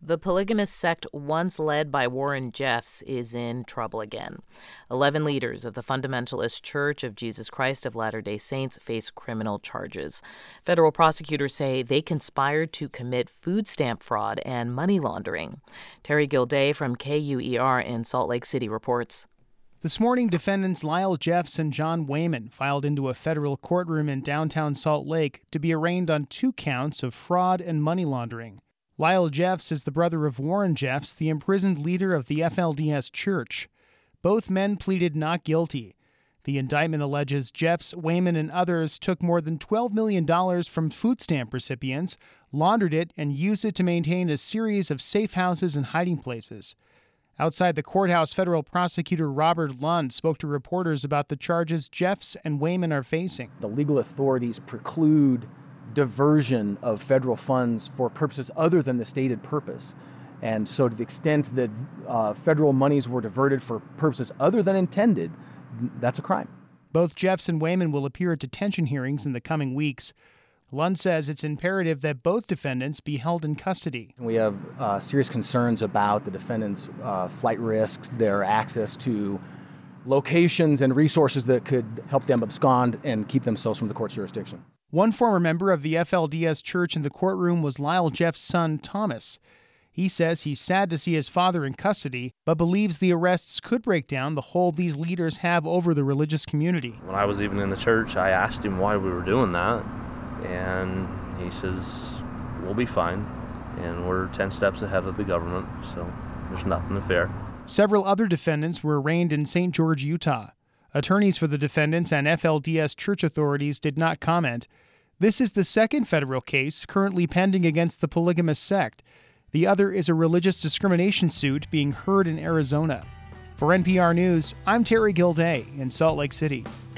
The polygamous sect once led by Warren Jeffs is in trouble again. 11 leaders of the Fundamentalist Church of Jesus Christ of Latter-day Saints face criminal charges. Federal prosecutors say they conspired to commit food stamp fraud and money laundering. Terry Gilday from KUER in Salt Lake City reports. This morning, defendants Lyle Jeffs and John Wayman filed into a federal courtroom in downtown Salt Lake to be arraigned on 2 counts of fraud and money laundering. Lyle Jeffs is the brother of Warren Jeffs, the imprisoned leader of the FLDS Church. Both men pleaded not guilty. The indictment alleges Jeffs, Wayman, and others took more than $12 million from food stamp recipients, laundered it, and used it to maintain a series of safe houses and hiding places. Outside the courthouse, federal prosecutor Robert Lund spoke to reporters about the charges Jeffs and Wayman are facing. The legal authorities preclude diversion of federal funds for purposes other than the stated purpose. And so to the extent that federal monies were diverted for purposes other than intended, that's a crime. Both Jeffs and Wayman will appear at detention hearings in the coming weeks. Lund says it's imperative that both defendants be held in custody. We have serious concerns about the defendants' flight risks, their access to locations and resources that could help them abscond and keep themselves from the court's jurisdiction. One former member of the FLDS Church in the courtroom was Lyle Jeffs' son, Thomas. He says he's sad to see his father in custody, but believes the arrests could break down the hold these leaders have over the religious community. When I was even in the church, I asked him why we were doing that, and he says, we'll be fine, and we're 10 steps ahead of the government, so there's nothing to fear. Several other defendants were arraigned in St. George, Utah. Attorneys for the defendants and FLDS church authorities did not comment. This is the second federal case currently pending against the polygamous sect. The other is a religious discrimination suit being heard in Arizona. For NPR News, I'm Terry Gilday in Salt Lake City.